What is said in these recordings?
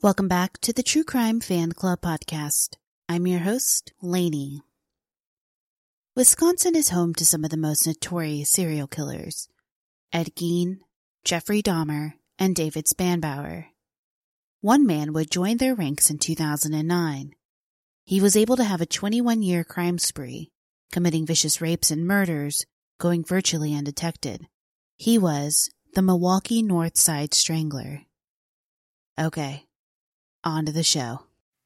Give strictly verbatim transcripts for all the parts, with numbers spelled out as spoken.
Welcome back to the True Crime Fan Club podcast. I'm your host, Lainey. Wisconsin is home to some of the most notorious serial killers: Ed Gein, Jeffrey Dahmer, and David Spanbauer. One man would join their ranks in two thousand nine. He was able to have a twenty-one-year crime spree, committing vicious rapes and murders, going virtually undetected. He was the Milwaukee North Side Strangler. Okay. On to the show.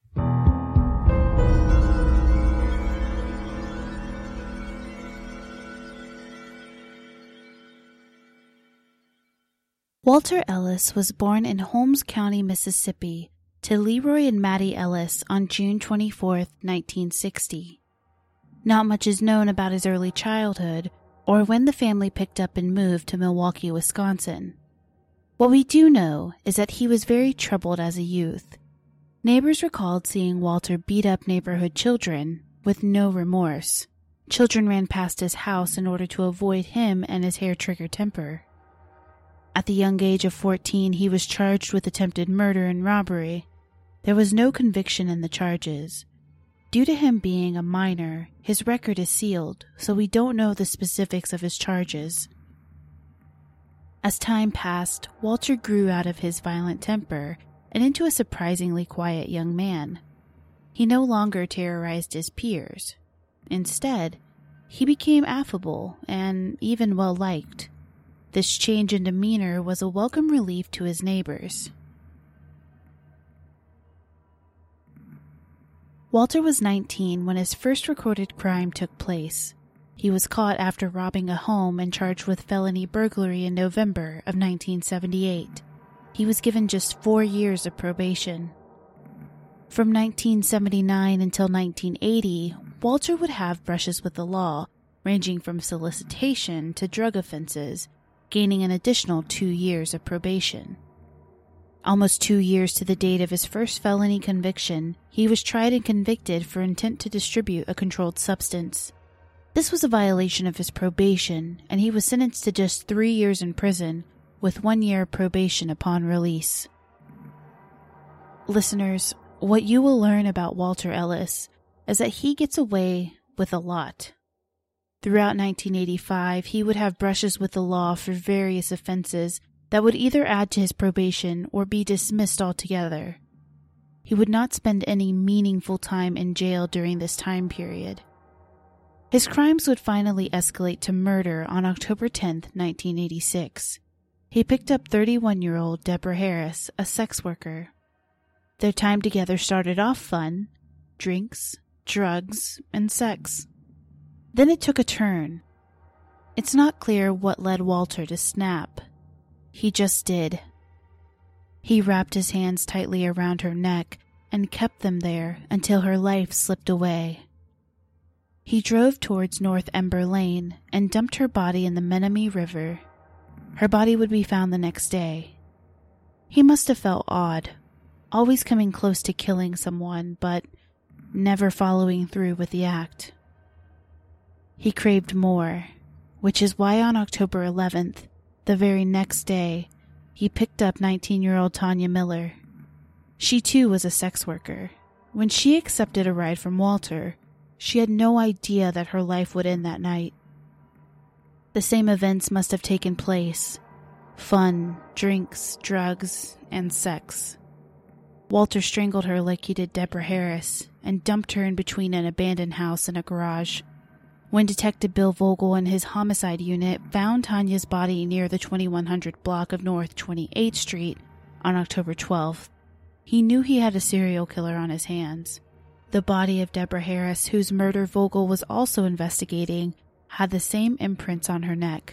Walter Ellis was born in Holmes County, Mississippi, to Leroy and Mattie Ellis on June twenty-fourth, nineteen sixty. Not much is known about his early childhood or when the family picked up and moved to Milwaukee, Wisconsin. What we do know is that he was very troubled as a youth. Neighbors recalled seeing Walter beat up neighborhood children with no remorse. Children ran past his house in order to avoid him and his hair-trigger temper. At the young age of fourteen, he was charged with attempted murder and robbery. There was no conviction in the charges. Due to him being a minor, his record is sealed, so we don't know the specifics of his charges. As time passed, Walter grew out of his violent temper and into a surprisingly quiet young man. He no longer terrorized his peers. Instead, he became affable and even well-liked. This change in demeanor was a welcome relief to his neighbors. Walter was nineteen when his first recorded crime took place. He was caught after robbing a home and charged with felony burglary in November of nineteen seventy-eight. He was given just four years of probation. From nineteen seventy-nine until nineteen eighty, Walter would have brushes with the law, ranging from solicitation to drug offenses, gaining an additional two years of probation. Almost two years to the date of his first felony conviction, he was tried and convicted for intent to distribute a controlled substance. This was a violation of his probation, and he was sentenced to just three years in prison, with one year of probation upon release. Listeners, what you will learn about Walter Ellis is that he gets away with a lot. Throughout nineteen eighty-five, he would have brushes with the law for various offenses that would either add to his probation or be dismissed altogether. He would not spend any meaningful time in jail during this time period. His crimes would finally escalate to murder on October tenth, nineteen eighty-six. He picked up thirty-one-year-old Deborah Harris, a sex worker. Their time together started off fun: drinks, drugs, and sex. Then it took a turn. It's not clear what led Walter to snap. He just did. He wrapped his hands tightly around her neck and kept them there until her life slipped away. He drove towards North Ember Lane and dumped her body in the Menomee River. Her body would be found the next day. He must have felt odd, always coming close to killing someone, but never following through with the act. He craved more, which is why on October eleventh, the very next day, he picked up nineteen-year-old Tanya Miller. She too was a sex worker. When she accepted a ride from Walter, she had no idea that her life would end that night. The same events must have taken place: fun, drinks, drugs, and sex. Walter strangled her like he did Deborah Harris and dumped her in between an abandoned house and a garage. When Detective Bill Vogel and his homicide unit found Tanya's body near the twenty-one hundred block of North twenty-eighth Street on October twelfth, he knew he had a serial killer on his hands. The body of Deborah Harris, whose murder Vogel was also investigating, had the same imprints on her neck.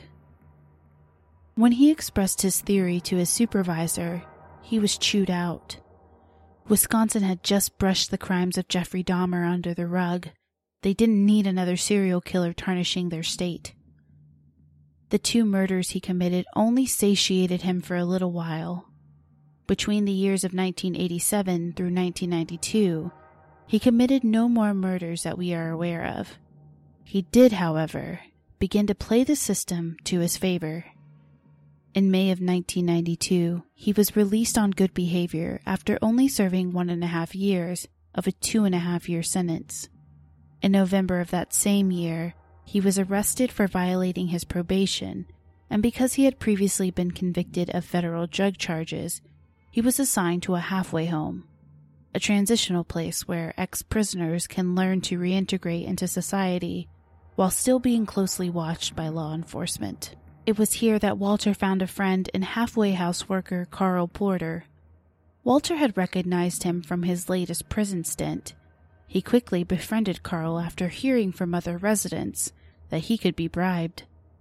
When he expressed his theory to his supervisor, he was chewed out. Wisconsin had just brushed the crimes of Jeffrey Dahmer under the rug. They didn't need another serial killer tarnishing their state. The two murders he committed only satiated him for a little while. Between the years of nineteen eighty-seven through nineteen ninety-two, he committed no more murders that we are aware of. He did, however, begin to play the system to his favor. In May of nineteen ninety-two, he was released on good behavior after only serving one and a half years of a two and a half year sentence. In November of that same year, he was arrested for violating his probation, and because he had previously been convicted of federal drug charges, he was assigned to a halfway home, a transitional place where ex-prisoners can learn to reintegrate into society while still being closely watched by law enforcement. It was here that Walter found a friend in halfway house worker Carl Porter. Walter had recognized him from his latest prison stint. He quickly befriended Carl after hearing from other residents that he could be bribed.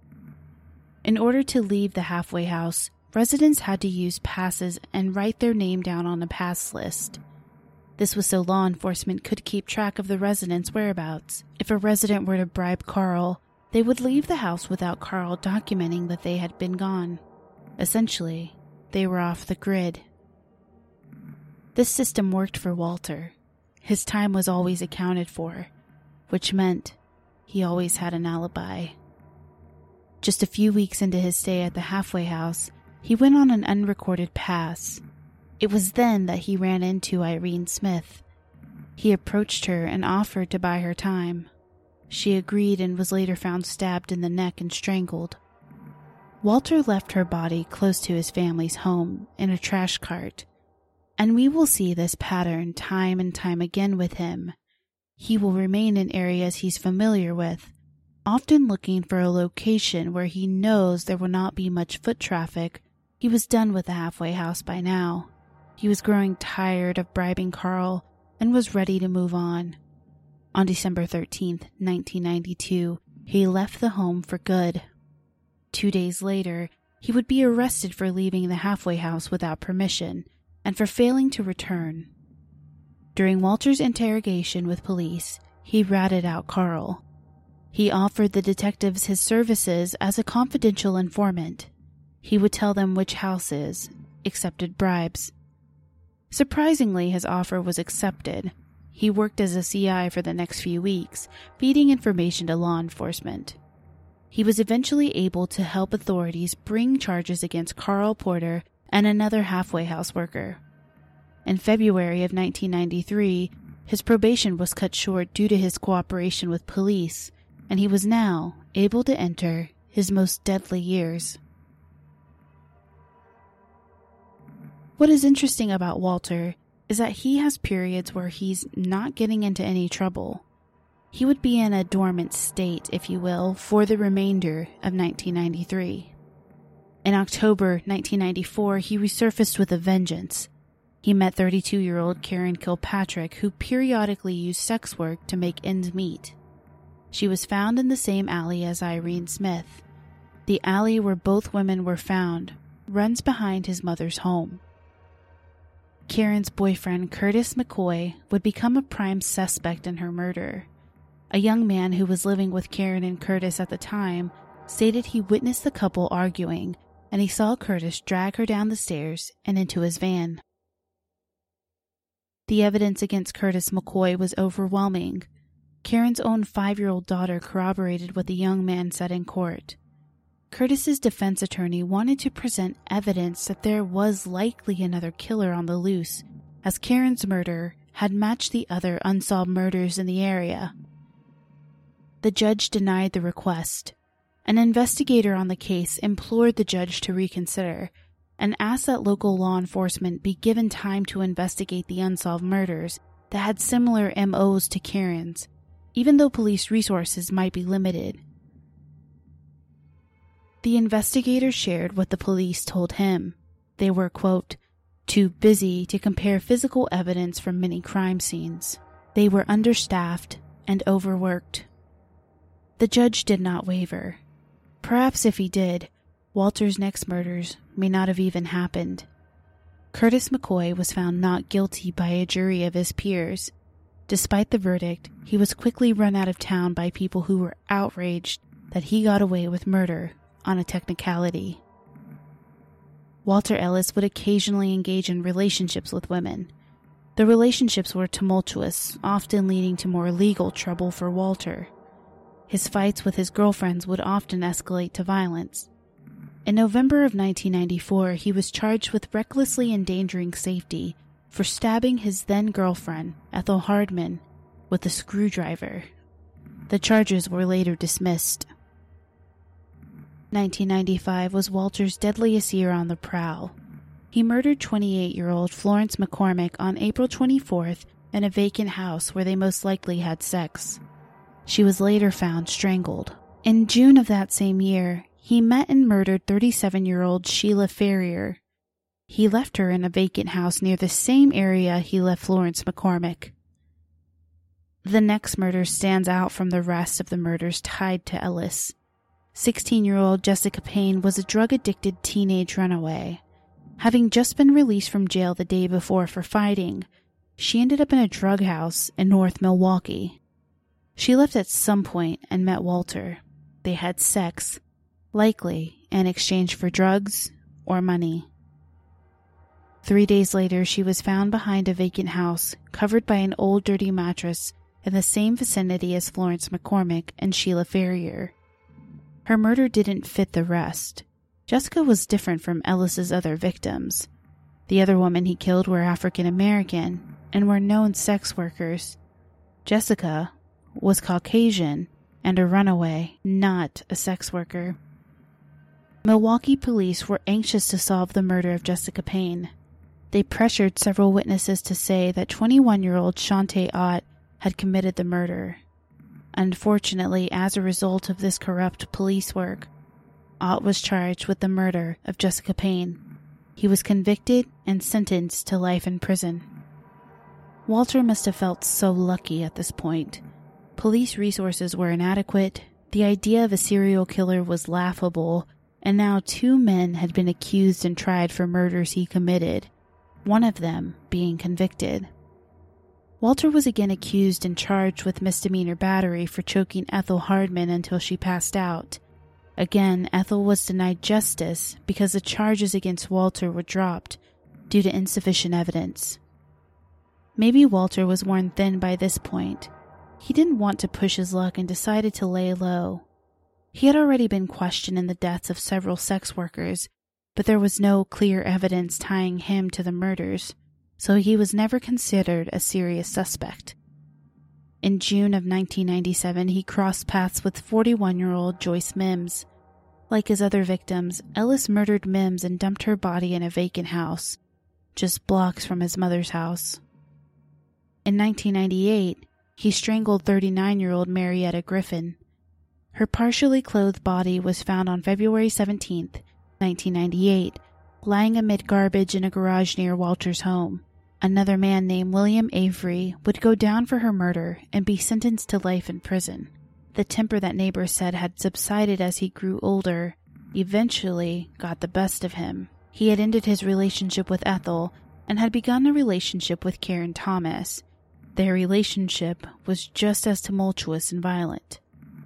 In order to leave the halfway house, residents had to use passes and write their name down on a pass list. This was so law enforcement could keep track of the residents' whereabouts. If a resident were to bribe Carl, they would leave the house without Carl documenting that they had been gone. Essentially, they were off the grid. This system worked for Walter. His time was always accounted for, which meant he always had an alibi. Just a few weeks into his stay at the halfway house, he went on an unrecorded pass. It was then that he ran into Irene Smith. He approached her and offered to buy her time. She agreed and was later found stabbed in the neck and strangled. Walter left her body close to his family's home in a trash cart, and we will see this pattern time and time again with him. He will remain in areas he's familiar with, often looking for a location where he knows there will not be much foot traffic. He was done with the halfway house by now. He was growing tired of bribing Carl and was ready to move on. On December thirteenth, nineteen ninety-two, he left the home for good. Two days later, he would be arrested for leaving the halfway house without permission and for failing to return. During Walter's interrogation with police, he ratted out Carl. He offered the detectives his services as a confidential informant. He would tell them which houses accepted bribes. Surprisingly, his offer was accepted. He worked as a C I for the next few weeks, feeding information to law enforcement. He was eventually able to help authorities bring charges against Carl Porter and another halfway house worker. In February of nineteen ninety-three, his probation was cut short due to his cooperation with police, and he was now able to enter his most deadly years. What is interesting about Walter is that he has periods where he's not getting into any trouble. He would be in a dormant state, if you will, for the remainder of nineteen ninety-three. In October nineteen ninety-four, he resurfaced with a vengeance. He met thirty-two-year-old Karen Kilpatrick, who periodically used sex work to make ends meet. She was found in the same alley as Irene Smith. The alley where both women were found runs behind his mother's home. Karen's boyfriend, Curtis McCoy, would become a prime suspect in her murder. A young man who was living with Karen and Curtis at the time stated he witnessed the couple arguing, and he saw Curtis drag her down the stairs and into his van. The evidence against Curtis McCoy was overwhelming. Karen's own five-year-old daughter corroborated what the young man said in court. Curtis's defense attorney wanted to present evidence that there was likely another killer on the loose, as Karen's murder had matched the other unsolved murders in the area. The judge denied the request. An investigator on the case implored the judge to reconsider and asked that local law enforcement be given time to investigate the unsolved murders that had similar M Os to Karen's, even though police resources might be limited. The investigator shared what the police told him. They were, quote, too busy to compare physical evidence from many crime scenes. They were understaffed and overworked. The judge did not waver. Perhaps if he did, Walter's next murders may not have even happened. Curtis McCoy was found not guilty by a jury of his peers. Despite the verdict, he was quickly run out of town by people who were outraged that he got away with murder on a technicality. Walter Ellis would occasionally engage in relationships with women. The relationships were tumultuous, often leading to more legal trouble for Walter. His fights with his girlfriends would often escalate to violence. In November of nineteen ninety-four, he was charged with recklessly endangering safety for stabbing his then-girlfriend, Ethel Hardman, with a screwdriver. The charges were later dismissed. nineteen ninety-five was Walter's deadliest year on the prowl. He murdered twenty-eight-year-old Florence McCormick on April twenty-fourth in a vacant house where they most likely had sex. She was later found strangled. In June of that same year, he met and murdered thirty-seven-year-old Sheila Ferrier. He left her in a vacant house near the same area he left Florence McCormick. The next murder stands out from the rest of the murders tied to Ellis. sixteen-year-old Jessica Payne was a drug-addicted teenage runaway. Having just been released from jail the day before for fighting, she ended up in a drug house in North Milwaukee. She left at some point and met Walter. They had sex, likely in exchange for drugs or money. Three days later, she was found behind a vacant house, covered by an old dirty mattress in the same vicinity as Florence McCormick and Sheila Ferrier. Her murder didn't fit the rest. Jessica was different from Ellis's other victims. The other women he killed were African American and were known sex workers. Jessica was Caucasian and a runaway, not a sex worker. Milwaukee police were anxious to solve the murder of Jessica Payne. They pressured several witnesses to say that twenty-one-year-old Shante Ott had committed the murder. Unfortunately, as a result of this corrupt police work, Ott was charged with the murder of Jessica Payne. He was convicted and sentenced to life in prison. Walter must have felt so lucky at this point. Police resources were inadequate, the idea of a serial killer was laughable, and now two men had been accused and tried for murders he committed, one of them being convicted. Walter was again accused and charged with misdemeanor battery for choking Ethel Hardman until she passed out. Again, Ethel was denied justice because the charges against Walter were dropped due to insufficient evidence. Maybe Walter was worn thin by this point. He didn't want to push his luck and decided to lay low. He had already been questioned in the deaths of several sex workers, but there was no clear evidence tying him to the murders, so he was never considered a serious suspect. In June of nineteen ninety-seven, he crossed paths with forty-one-year-old Joyce Mims. Like his other victims, Ellis murdered Mims and dumped her body in a vacant house, just blocks from his mother's house. In nineteen ninety-eight, he strangled thirty-nine-year-old Marietta Griffin. Her partially clothed body was found on February seventeenth, nineteen ninety-eight, lying amid garbage in a garage near Walter's home. Another man named William Avery would go down for her murder and be sentenced to life in prison. The temper that neighbors said had subsided as he grew older eventually got the best of him. He had ended his relationship with Ethel and had begun a relationship with Karen Thomas. Their relationship was just as tumultuous and violent.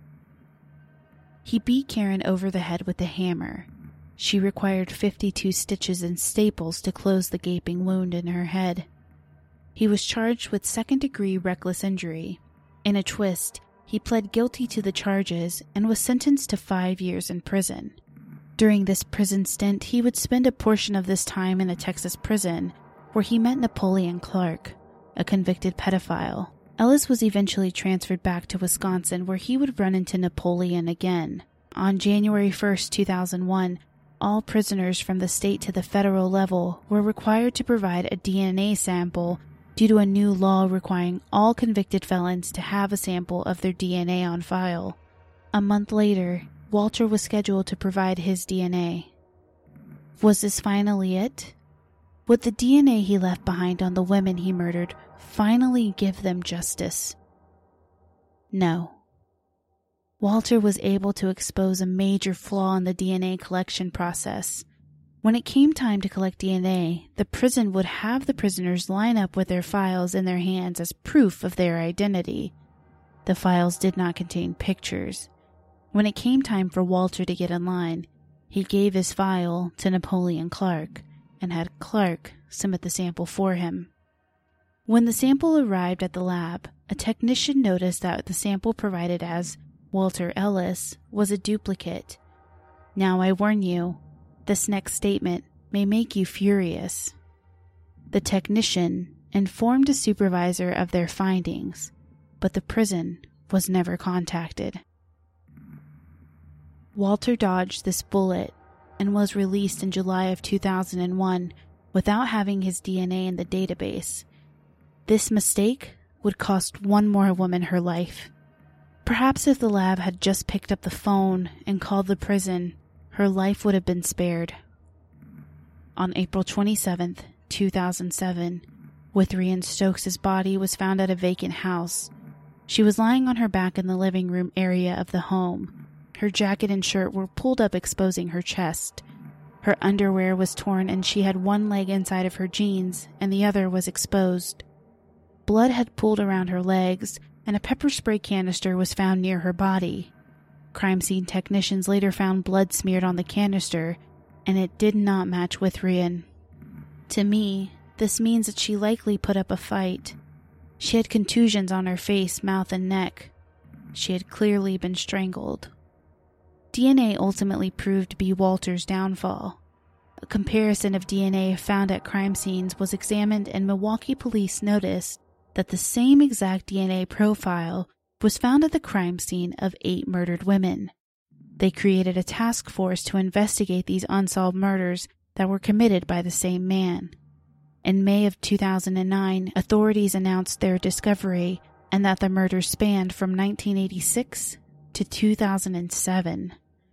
He beat Karen over the head with a hammer. She required fifty-two stitches and staples to close the gaping wound in her head. He was charged with second-degree reckless injury. In a twist, he pled guilty to the charges and was sentenced to five years in prison. During this prison stint, he would spend a portion of this time in a Texas prison, where he met Napoleon Clark, a convicted pedophile. Ellis was eventually transferred back to Wisconsin, where he would run into Napoleon again. On January first, two thousand one, all prisoners from the state to the federal level were required to provide a D N A sample due to a new law requiring all convicted felons to have a sample of their D N A on file. A month later, Walter was scheduled to provide his D N A. Was this finally it? Would the D N A he left behind on the women he murdered finally give them justice? No. Walter was able to expose a major flaw in the D N A collection process. When it came time to collect D N A, the prison would have the prisoners line up with their files in their hands as proof of their identity. The files did not contain pictures. When it came time for Walter to get in line, he gave his file to Napoleon Clark and had Clark submit the sample for him. When the sample arrived at the lab, a technician noticed that the sample provided as Walter Ellis was a duplicate. Now I warn you, This next statement may make you furious. The technician informed a supervisor of their findings, but the prison was never contacted. Walter dodged this bullet and was released in July of two thousand one without having his D N A in the database. This mistake would cost one more woman her life. Perhaps if the lab had just picked up the phone and called the prison, her life would have been spared. On April twenty-seventh, two thousand seven, Withrian Stokes' body was found at a vacant house. She was lying on her back in the living room area of the home. Her jacket and shirt were pulled up, exposing her chest. Her underwear was torn and she had one leg inside of her jeans and the other was exposed. Blood had pooled around her legs and a pepper spray canister was found near her body. Crime scene technicians later found blood smeared on the canister, and it did not match Withrian. To me, this means that she likely put up a fight. She had contusions on her face, mouth, and neck. She had clearly been strangled. D N A ultimately proved to be Walter's downfall. A comparison of D N A found at crime scenes was examined, and Milwaukee police noticed that the same exact D N A profile was found at the crime scene of eight murdered women. They created a task force to investigate these unsolved murders that were committed by the same man. In May of two thousand nine, authorities announced their discovery and that the murders spanned from nineteen eighty-six to two thousand seven.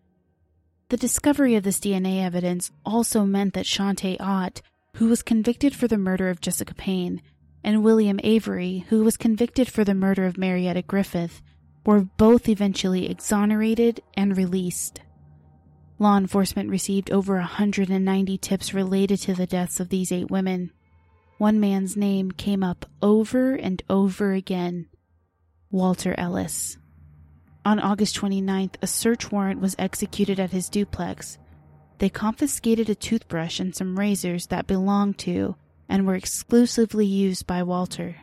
The discovery of this D N A evidence also meant that Shantae Ott, who was convicted for the murder of Jessica Payne, and William Avery, who was convicted for the murder of Marietta Griffith, were both eventually exonerated and released. Law enforcement received over one hundred ninety tips related to the deaths of these eight women. One man's name came up over and over again: Walter Ellis. On August twenty-ninth, a search warrant was executed at his duplex. They confiscated a toothbrush and some razors that belonged to and were exclusively used by Walter.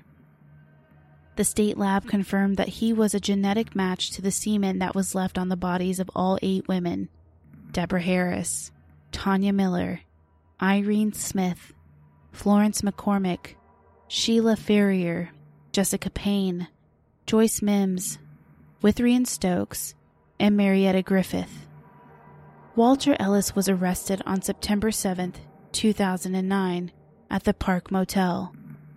The state lab confirmed that he was a genetic match to the semen that was left on the bodies of all eight women: Deborah Harris, Tanya Miller, Irene Smith, Florence McCormick, Sheila Ferrier, Jessica Payne, Joyce Mims, Withrian Stokes, and Marietta Griffith. Walter Ellis was arrested on September seventh, two thousand nine, at the Park Motel.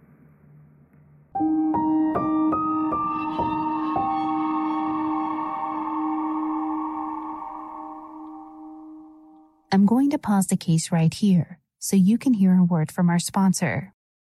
I'm going to pause the case right here so you can hear a word from our sponsor.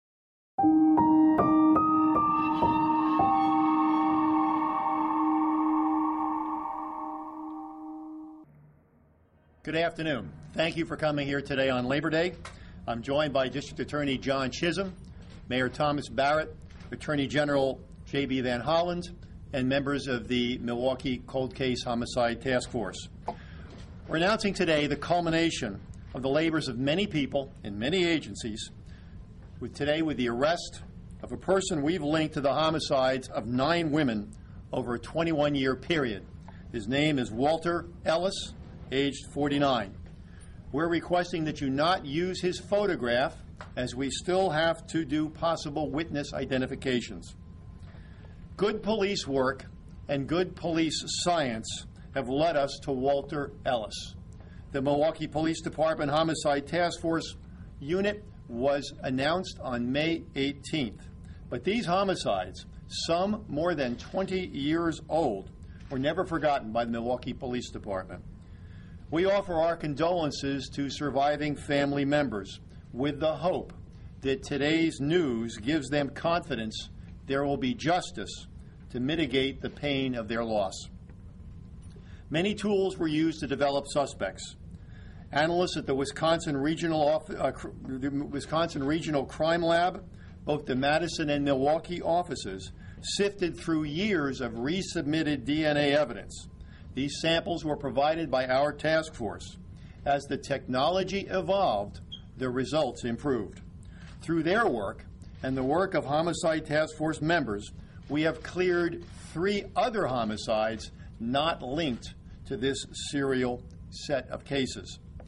Good afternoon. Thank you for coming here today on Labor Day. I'm joined by District Attorney John Chisholm, Mayor Thomas Barrett, Attorney General J B Van Holland, and members of the Milwaukee Cold Case Homicide Task Force. We're announcing today the culmination of the labors of many people in many agencies, with today with the arrest of a person we've linked to the homicides of nine women over a twenty-one year period. His name is Walter Ellis, aged forty-nine. We're requesting that you not use his photograph, as we still have to do possible witness identifications. Good police work and good police science have led us to Walter Ellis. The Milwaukee Police Department Homicide Task Force unit was announced on May eighteenth. But these homicides, some more than twenty years old, were never forgotten by the Milwaukee Police Department. We offer our condolences to surviving family members with the hope that today's news gives them confidence there will be justice to mitigate the pain of their loss. Many tools were used to develop suspects. Analysts at the Wisconsin Regional, uh, the Wisconsin Regional Crime Lab, both the Madison and Milwaukee offices, sifted through years of resubmitted D N A evidence. These samples were provided by our task force. As the technology evolved, the results improved. Through their work and the work of Homicide Task Force members, we have cleared three other homicides not linked to this serial set of cases.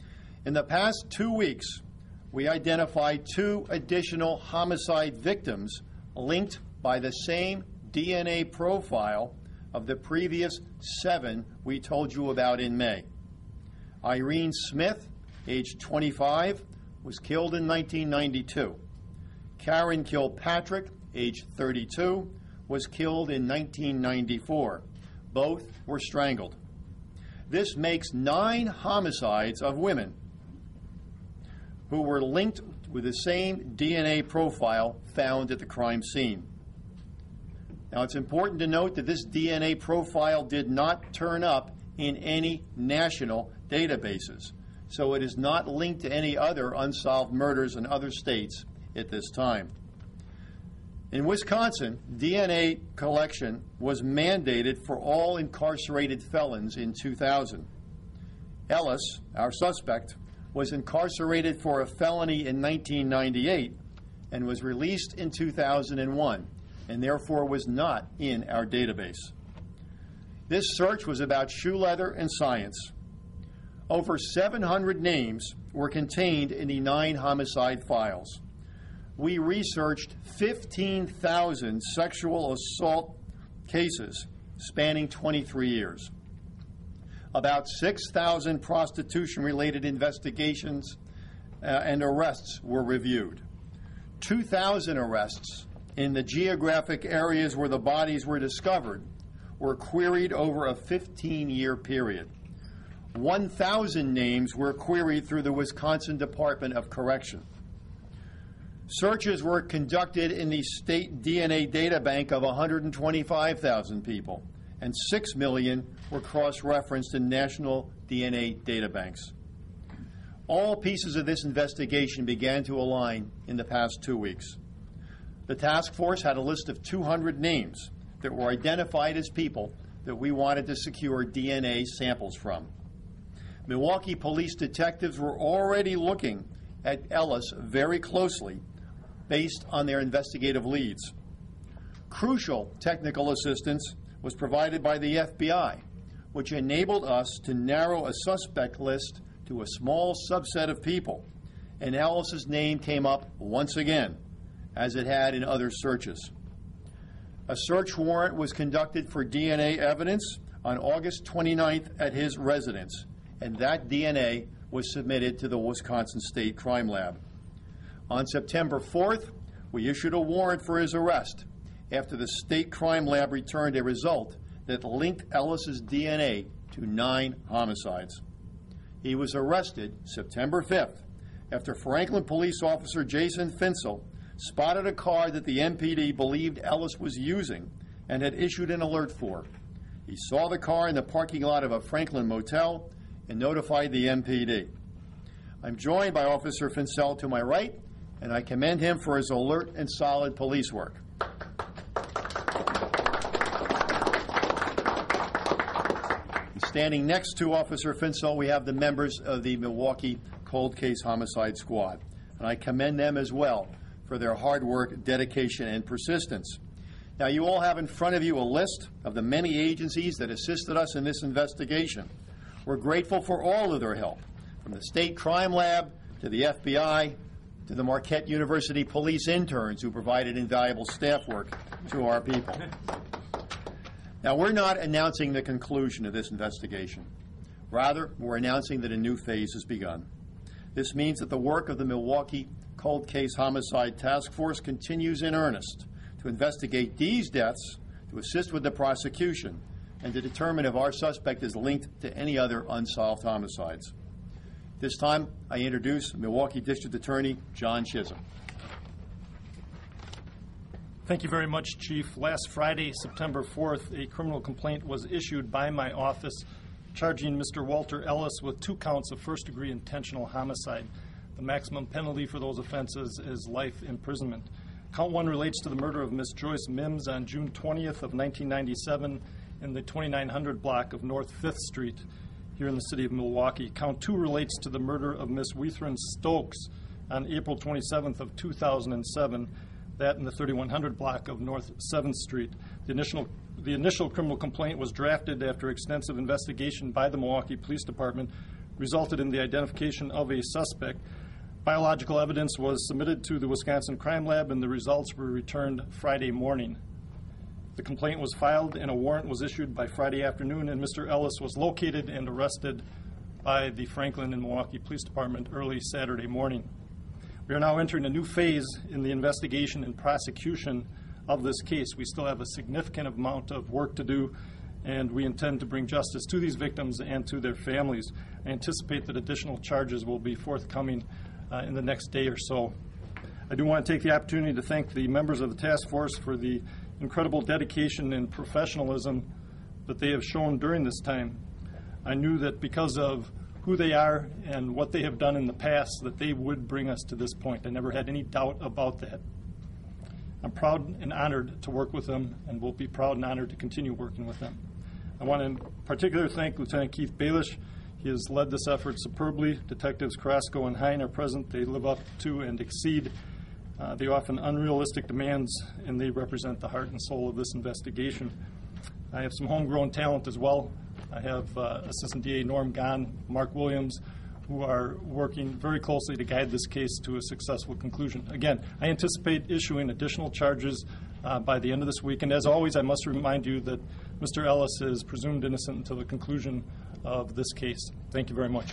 In the past two weeks, we identified two additional homicide victims linked by the same D N A profile of the previous seven we told you about in May. Irene Smith, age twenty-five, was killed in nineteen ninety-two. Karen Kilpatrick, age thirty-two, was killed in nineteen ninety-four. Both were strangled. This makes nine homicides of women who were linked with the same D N A profile found at the crime scene. Now, it's important to note that this D N A profile did not turn up in any national databases, so it is not linked to any other unsolved murders in other states at this time. In Wisconsin, D N A collection was mandated for all incarcerated felons in two thousand. Ellis, our suspect, was incarcerated for a felony in nineteen ninety-eight and was released in two thousand one, and therefore was not in our database. This search was about shoe leather and science. Over seven hundred names were contained in the nine homicide files. We researched fifteen thousand sexual assault cases spanning twenty-three years. About six thousand prostitution-related investigations uh, and arrests were reviewed. two thousand arrests in the geographic areas where the bodies were discovered were queried over a fifteen-year period. one thousand names were queried through the Wisconsin Department of Correction. Searches were conducted in the state D N A data bank of one hundred twenty-five thousand people, and six million were cross-referenced in national D N A data banks. All pieces of this investigation began to align in the past two weeks. The task force had a list of two hundred names that were identified as people that we wanted to secure D N A samples from. Milwaukee police detectives were already looking at Ellis very closely based on their investigative leads. Crucial technical assistance was provided by the F B I, which enabled us to narrow a suspect list to a small subset of people, and Ellis's name came up once again, as it had in other searches. A search warrant was conducted for D N A evidence on August twenty-ninth at his residence, and that D N A was submitted to the Wisconsin State Crime Lab. On September fourth, we issued a warrant for his arrest after the State Crime Lab returned a result that linked Ellis's D N A to nine homicides. He was arrested September fifth after Franklin police officer Jason Finsel spotted a car that the M P D believed Ellis was using and had issued an alert for. He saw the car in the parking lot of a Franklin motel and notified the M P D. I'm joined by Officer Finsel to my right, and I commend him for his alert and solid police work. Standing next to Officer Finsel, we have the members of the Milwaukee Cold Case Homicide Squad, and I commend them as well for their hard work, dedication, and persistence. Now, you all have in front of you a list of the many agencies that assisted us in this investigation. We're grateful for all of their help, from the State Crime Lab to the F B I to the Marquette University police interns who provided invaluable staff work to our people. Now, we're not announcing the conclusion of this investigation. Rather, we're announcing that a new phase has begun. This means that the work of the Milwaukee Cold Case Homicide Task Force continues in earnest to investigate these deaths, to assist with the prosecution, and to determine if our suspect is linked to any other unsolved homicides. This time, I introduce Milwaukee District Attorney John Chisholm. Thank you very much, Chief. Last Friday, September fourth, a criminal complaint was issued by my office charging Mister Walter Ellis with two counts of first-degree intentional homicide. The maximum penalty for those offenses is life imprisonment. Count one relates to the murder of Miss Joyce Mims on June twentieth of nineteen ninety-seven in the twenty-nine hundred block of North Fifth Street here in the city of Milwaukee. Count two relates to the murder of Miss Weathrin Stokes on April twenty-seventh of two thousand seven, that in the thirty-one hundred block of North seventh Street. The initial, the initial criminal complaint was drafted after extensive investigation by the Milwaukee Police Department, resulted in the identification of a suspect. Biological evidence was submitted to the Wisconsin Crime Lab, and the results were returned Friday morning. The complaint was filed, and a warrant was issued by Friday afternoon, and Mister Ellis was located and arrested by the Franklin and Milwaukee Police Department early Saturday morning. We are now entering a new phase in the investigation and prosecution of this case. We still have a significant amount of work to do, and we intend to bring justice to these victims and to their families. I anticipate that additional charges will be forthcoming uh, in the next day or so. I do want to take the opportunity to thank the members of the task force for the incredible dedication and professionalism that they have shown during this time. I knew that because of who they are and what they have done in the past, that they would bring us to this point. I never had any doubt about that. I'm proud and honored to work with them, and will be proud and honored to continue working with them. I want to in particular thank Lieutenant Keith Baelish. He has led this effort superbly. Detectives Carrasco and Hine are present. They live up to and exceed uh, the often unrealistic demands, and they represent the heart and soul of this investigation. I have some homegrown talent as well. I have uh, Assistant D A Norm Gahn, Mark Williams, who are working very closely to guide this case to a successful conclusion. Again, I anticipate issuing additional charges uh, by the end of this week, and as always, I must remind you that Mister Ellis is presumed innocent until the conclusion of this case. Thank you very much.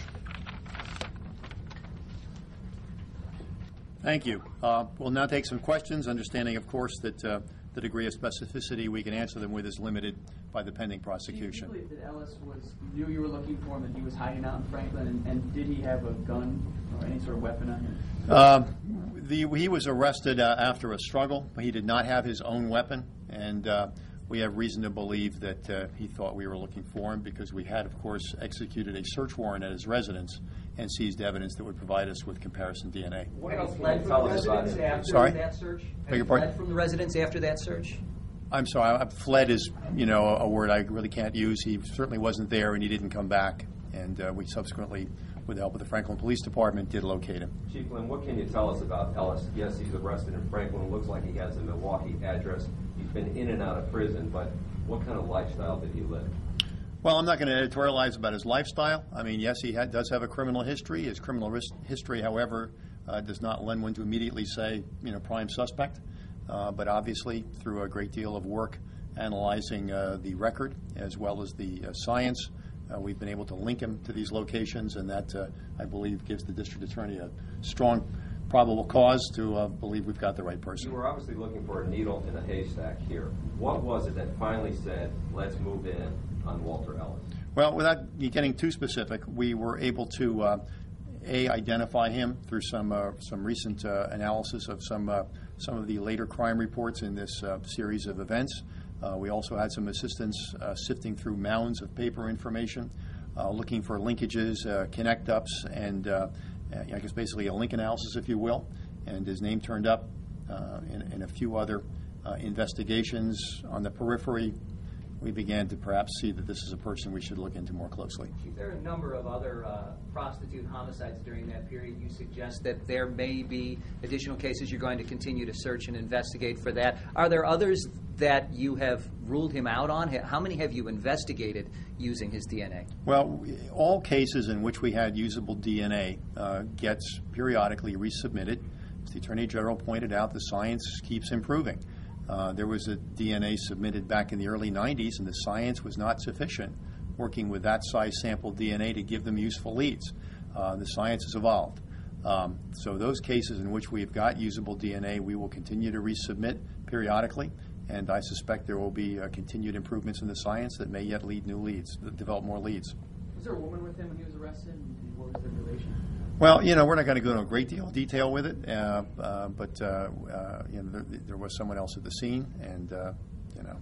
Thank you. Uh, we'll now take some questions, understanding, of course, that uh, the degree of specificity we can answer them with is limited by the pending prosecution. Do you believe that Ellis was knew you were looking for him, and he was hiding out in Franklin, and, and did he have a gun or any sort of weapon on him? Uh, the, he was arrested uh, after a struggle. He did not have his own weapon, and uh, we have reason to believe that uh, he thought we were looking for him because we had, of course, executed a search warrant at his residence and seized evidence that would provide us with comparison D N A. What else fled from the residence after Sorry? that search? Beg your pardon? Fled from the residence after that search? I'm sorry, I, fled is, you know, a, a word I really can't use. He certainly wasn't there, and he didn't come back. And uh, we subsequently, with the help of the Franklin Police Department, did locate him. Chief Lynn, what can you tell us about Ellis? Yes, he's arrested in Franklin. It looks like he has a Milwaukee address. He's been in and out of prison, but what kind of lifestyle did he live? Well, I'm not going to editorialize about his lifestyle. I mean, yes, he ha- does have a criminal history. His criminal ris- history, however, uh, does not lend one to immediately say, you know, prime suspect. Uh, but obviously, through a great deal of work analyzing uh, the record as well as the uh, science, uh, we've been able to link him to these locations, and that, uh, I believe, gives the district attorney a strong probable cause to uh, believe we've got the right person. You were obviously looking for a needle in a haystack here. What was it that finally said, let's move in on Walter Ellis? Well, without getting too specific, we were able to, uh, A, identify him through some uh, some recent uh, analysis of some uh, some of the later crime reports in this uh, series of events. Uh, we also had some assistance uh, sifting through mounds of paper information, uh, looking for linkages, uh, connect-ups, and uh, I guess basically a link analysis, if you will. And his name turned up uh, in, in a few other uh, investigations on the periphery. We began to perhaps see that this is a person we should look into more closely. Chief, there are a number of other uh, prostitute homicides during that period. You suggest that there may be additional cases you're going to continue to search and investigate for that. Are there others that you have ruled him out on? How many have you investigated using his D N A? Well, all cases in which we had usable D N A uh, gets periodically resubmitted. As the Attorney General pointed out, the science keeps improving. Uh, there was a D N A submitted back in the early nineties, and the science was not sufficient, working with that size sample D N A to give them useful leads. Uh, the science has evolved. Um, so those cases in which we've got usable D N A, we will continue to resubmit periodically, and I suspect there will be uh, continued improvements in the science that may yet lead new leads, develop more leads. Was there a woman with him when he was arrested, and what was their relation? Well, you know, we're not going to go into a great deal of detail with it, uh, uh, but uh, uh, you know, there, there was someone else at the scene, and uh, you know,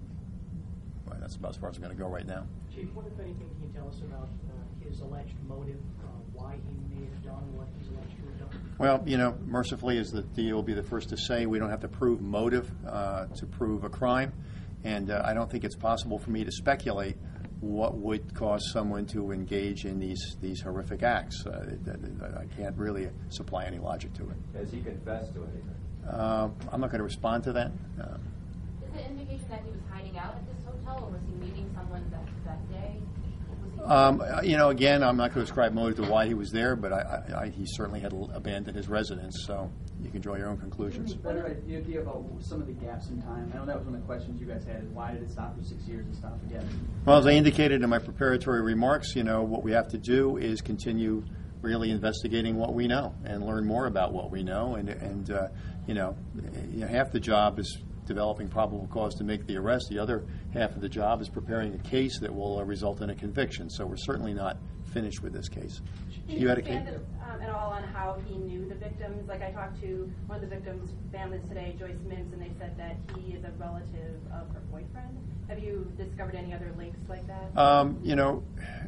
well, that's about as far as I'm going to go right now. Chief, what, if anything, can you tell us about uh, his alleged motive, uh, why he may have done what he's alleged to have done? Well, you know, mercifully, as the D A will be the first to say, we don't have to prove motive uh, to prove a crime, and uh, I don't think it's possible for me to speculate what would cause someone to engage in these these horrific acts. Uh, I can't really supply any logic to it. Has he confessed to anything? Uh, I'm not going to respond to that. Uh, Is it indication that he was hiding out at this hotel, or was he meeting someone that, that day? Was Um, you know, again, I'm not going to ascribe motive to why he was there, but I, I, I, he certainly had abandoned his residence, so you can draw your own conclusions. Better idea about some of the gaps in time. I know that was one of the questions you guys had, is why did it stop for six years and stop again? Well, as I indicated in my preparatory remarks, you know, what we have to do is continue really investigating what we know and learn more about what we know, and, and uh, you know, half the job is developing probable cause to make the arrest. The other half of the job is preparing a case that will uh, result in a conviction. So we're certainly not finished with this case. Can you, you expand it, um, at all on how he knew the victims? Like, I talked to one of the victims' families today, Joyce Mims, and they said that he is a relative of her boyfriend. Have you discovered any other links like that? Um, you know,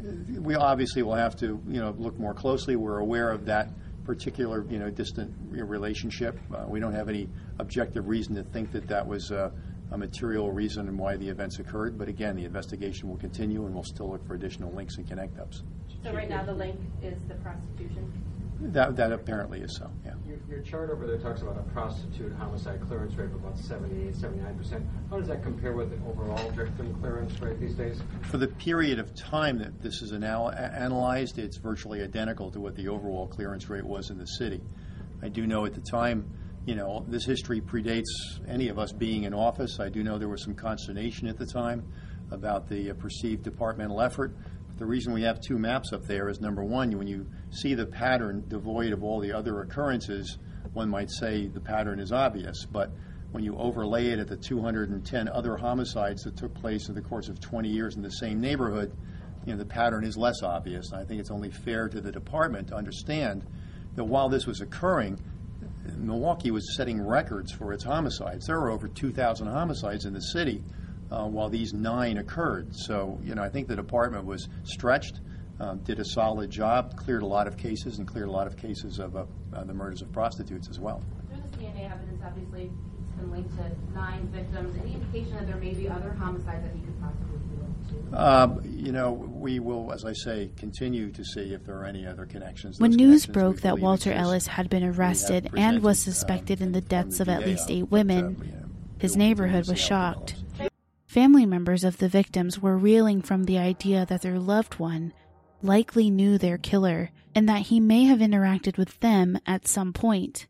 we obviously will have to, you know, look more closely. We're aware of that particular, you know, distant relationship. Uh, we don't have any objective reason to think that that was uh, a material reason why the events occurred. But again, the investigation will continue, and we'll still look for additional links and connect-ups. So right now the link is the prostitution? That, that apparently is so, yeah. Your, your chart over there talks about a prostitute homicide clearance rate of about seventy-eight, seventy-nine percent. How does that compare with the overall victim clearance rate these days? For the period of time that this is anal- analyzed, it's virtually identical to what the overall clearance rate was in the city. I do know at the time, you know, this history predates any of us being in office. I do know there was some consternation at the time about the uh, perceived departmental effort. The reason we have two maps up there is, number one, when you see the pattern devoid of all the other occurrences, one might say the pattern is obvious. But when you overlay it at the two hundred ten other homicides that took place in the course of twenty years in the same neighborhood, you know, the pattern is less obvious. And I think it's only fair to the department to understand that while this was occurring, Milwaukee was setting records for its homicides. There were over two thousand homicides in the city Uh, while these nine occurred. So, you know, I think the department was stretched, um, did a solid job, cleared a lot of cases, and cleared a lot of cases of uh, uh, the murders of prostitutes as well. There's this D N A evidence, obviously, it's been linked to nine victims. Any indication that there may be other homicides that he could possibly be linked to? Um, you know, we will, as I say, continue to see if there are any other connections. When Those news connections broke that Walter exist. Ellis had been arrested and was suspected um, in the deaths of the at D A least of, eight but, women, uh, you know, his we'll neighborhood continue was to see how it shocked. develops. Family members of the victims were reeling from the idea that their loved one likely knew their killer and that he may have interacted with them at some point.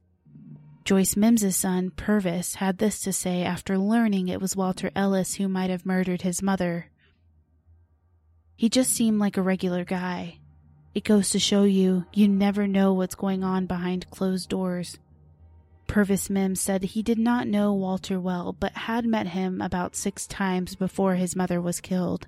Joyce Mims' son, Purvis, had this to say after learning it was Walter Ellis who might have murdered his mother. He just seemed like a regular guy. It goes to show you, you never know what's going on behind closed doors. Purvis Mims said he did not know Walter well, but had met him about six times before his mother was killed.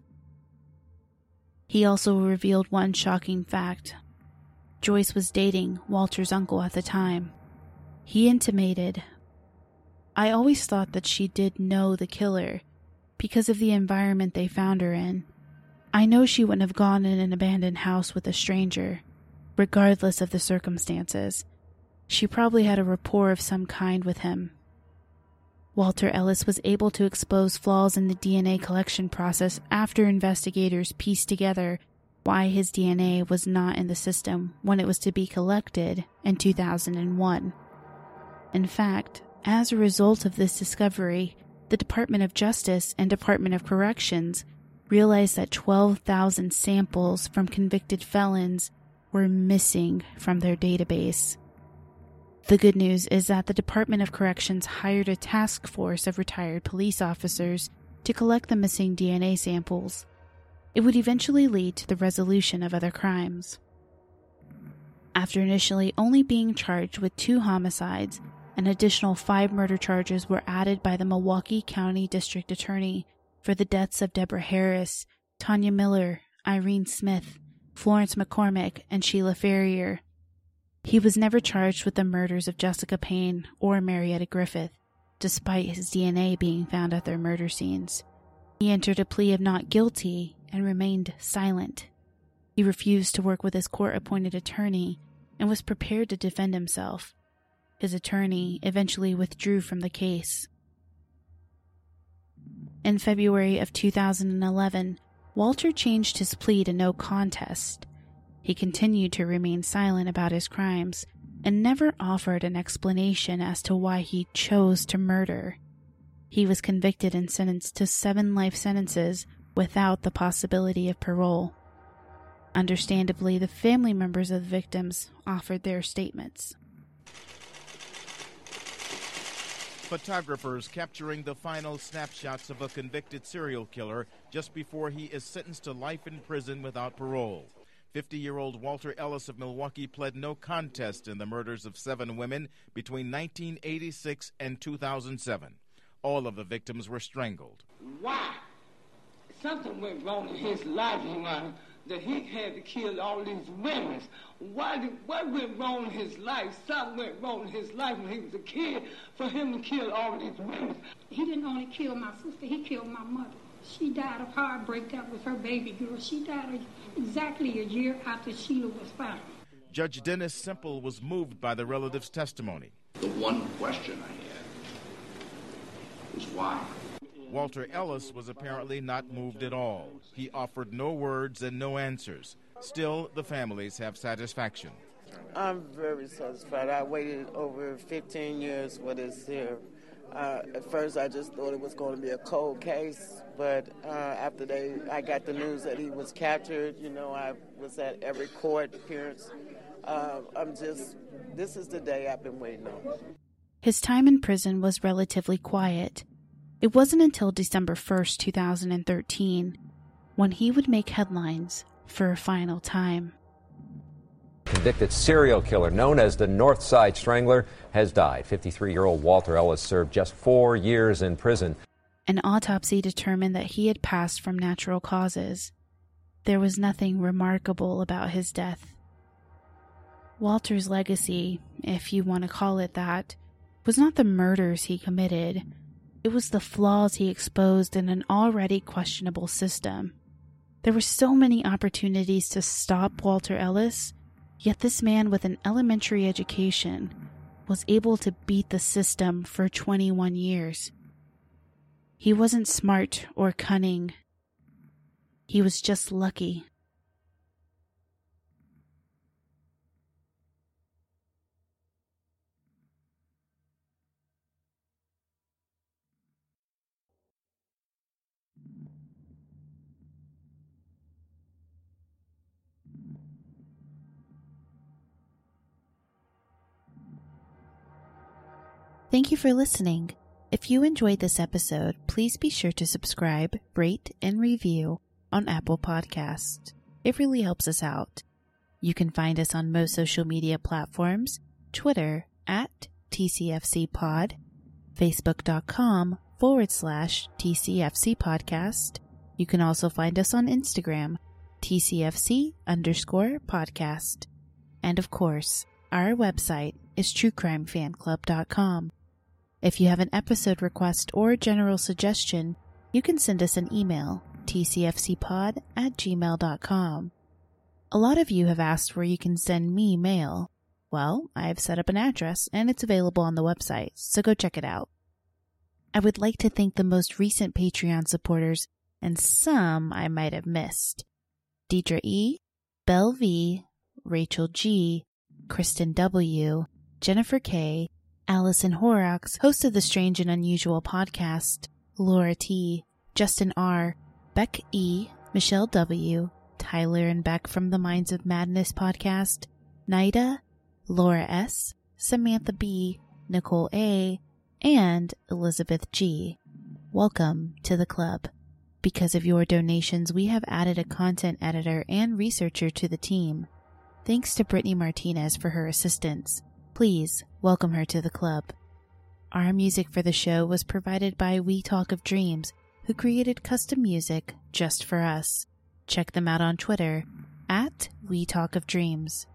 He also revealed one shocking fact. Joyce was dating Walter's uncle at the time. He intimated, "I always thought that she did know the killer because of the environment they found her in. I know she wouldn't have gone in an abandoned house with a stranger, regardless of the circumstances. She probably had a rapport of some kind with him." Walter Ellis was able to expose flaws in the D N A collection process after investigators pieced together why his D N A was not in the system when it was to be collected in two thousand one. In fact, as a result of this discovery, the Department of Justice and Department of Corrections realized that twelve thousand samples from convicted felons were missing from their database. The good news is that the Department of Corrections hired a task force of retired police officers to collect the missing D N A samples. It would eventually lead to the resolution of other crimes. After initially only being charged with two homicides, an additional five murder charges were added by the Milwaukee County District Attorney for the deaths of Deborah Harris, Tanya Miller, Irene Smith, Florence McCormick, and Sheila Ferrier. He was never charged with the murders of Jessica Payne or Marietta Griffith, despite his D N A being found at their murder scenes. He entered a plea of not guilty and remained silent. He refused to work with his court-appointed attorney and was prepared to defend himself. His attorney eventually withdrew from the case. In February of two thousand eleven, Walter changed his plea to no contest. He continued to remain silent about his crimes and never offered an explanation as to why he chose to murder. He was convicted and sentenced to seven life sentences without the possibility of parole. Understandably, the family members of the victims offered their statements. Photographers capturing the final snapshots of a convicted serial killer just before he is sentenced to life in prison without parole. fifty-year-old Walter Ellis of Milwaukee pled no contest in the murders of seven women between nineteen eighty-six and two thousand seven. All of the victims were strangled. Why? Something went wrong in his life, Ron, that he had to kill all these women. Why did, what went wrong in his life? Something went wrong in his life when he was a kid for him to kill all these women. He didn't only kill my sister, he killed my mother. She died of heartbreak. That was her baby girl. She died exactly a year after Sheila was found. Judge Dennis Semple was moved by the relatives' testimony. The one question I had was why? Walter Ellis was apparently not moved at all. He offered no words and no answers. Still, the families have satisfaction. I'm very satisfied. I waited over fifteen years for this here. Uh, at first, I just thought it was going to be a cold case, but uh, after they, I got the news that he was captured, you know, I was at every court appearance. Uh, I'm just, this is the day I've been waiting on. His time in prison was relatively quiet. It wasn't until December first, two thousand thirteen, when he would make headlines for a final time. Convicted serial killer known as the North Side Strangler has died. fifty-three-year-old Walter Ellis served just four years in prison. An autopsy determined that he had passed from natural causes. There was nothing remarkable about his death. Walter's legacy, if you want to call it that, was not the murders he committed. It was the flaws he exposed in an already questionable system. There were so many opportunities to stop Walter Ellis, yet this man with an elementary education was able to beat the system for twenty-one years. He wasn't smart or cunning. He was just lucky. Thank you for listening. If you enjoyed this episode, please be sure to subscribe, rate, and review on Apple Podcasts. It really helps us out. You can find us on most social media platforms, Twitter at T C F C Pod, Facebook.com forward slash TCFC Podcast. You can also find us on Instagram, T C F C underscore podcast. And of course, our website is true crime fan club dot com. If you have an episode request or general suggestion, you can send us an email, T C F C pod at gmail dot com. A lot of you have asked where you can send me mail. Well, I have set up an address and it's available on the website, so go check it out. I would like to thank the most recent Patreon supporters and some I might have missed. Deidre E., Belle V., Rachel G., Kristen W., Jennifer K., Allison Horrocks, host of the Strange and Unusual podcast, Laura T., Justin R., Beck E., Michelle W., Tyler and Beck from the Minds of Madness podcast, Nida, Laura S., Samantha B., Nicole A., and Elizabeth G. Welcome to the club. Because of your donations, we have added a content editor and researcher to the team. Thanks to Brittany Martinez for her assistance. Please welcome her to the club. Our music for the show was provided by We Talk of Dreams, who created custom music just for us. Check them out on Twitter at We Talk of Dreams.